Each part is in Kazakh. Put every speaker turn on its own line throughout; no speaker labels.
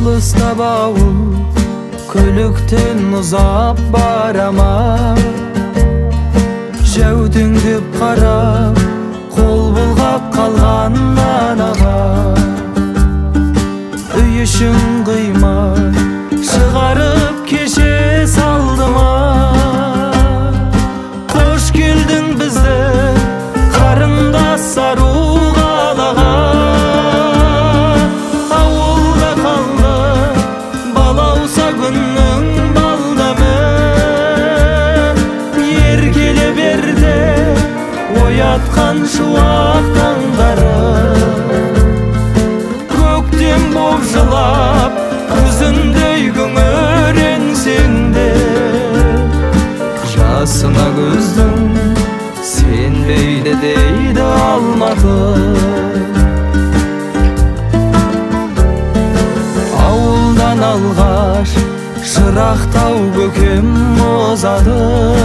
Алыста бауыл көліктен ұзап барама, жәутеңдеп қарап қол бұлғап қалған анаға. Үй ішін қима шығарып кеше салды ма, қош келдің бізді қарындас ару қалаға. Ауылда қалды балауса күннің балдамы, еркеле берді оятқан шуақ таңдары. Көктем боп жылап күзіндей күңіренсең де, жасына көздің сенбейді дейді Алматы. Ауылдан алғаш шырақтау көкем озады,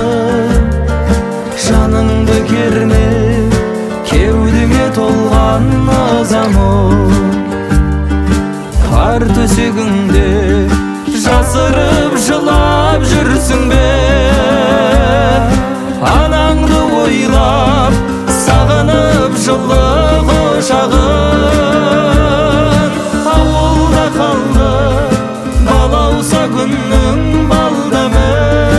жаныңды керме кеудеңе толған ызамы. Қар төсегіңде жасырып жылап жүрсің бе, анаңды ойлап сағынып жылы құшағын. Ауылда қалды балауса күннің балдамы,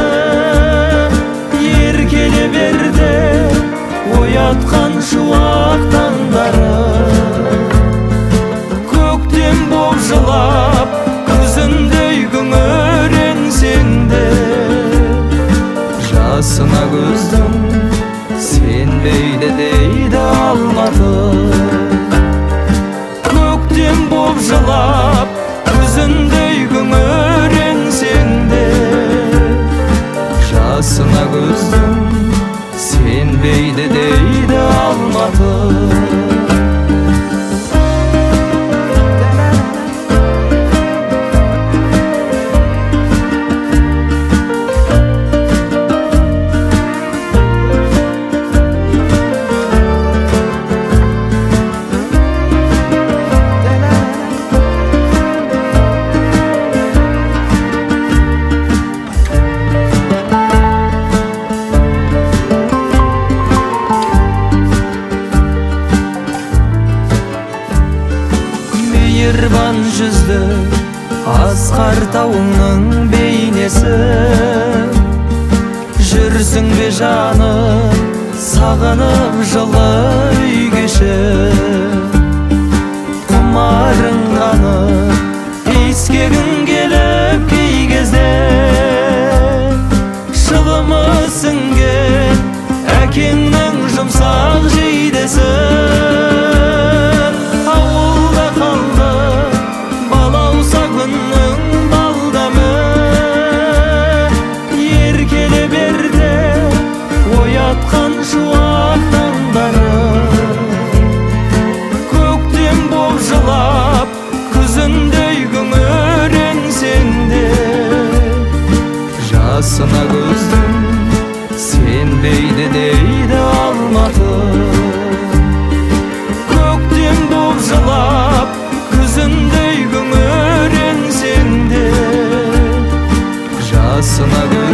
еркеле берді оятқан шуақ таңдары. Көктем боп жылап күзіндей күңіренсең де, жасына көздің сенбейді дейді Алматы. Көктем боп жылап күзіндей күңіренсең де, жасына көздің сенбейді дейді Алматы. Мейірбан жүзді асқар тауыңның бейнесі, жүрсің бе жаным сағынып жылы үй кеші. Құмарың қанып иіскегің келіп кей кезде, шылымы сіңген әкеңнің жұмсақ жейдесі. Шуақ таңдары, көктем боп жылап күзіндей күңіренсең де, жасына көздің сенбейді дейді Алматы. Көктем боп жылап күзіндей күңіренсең де, жасына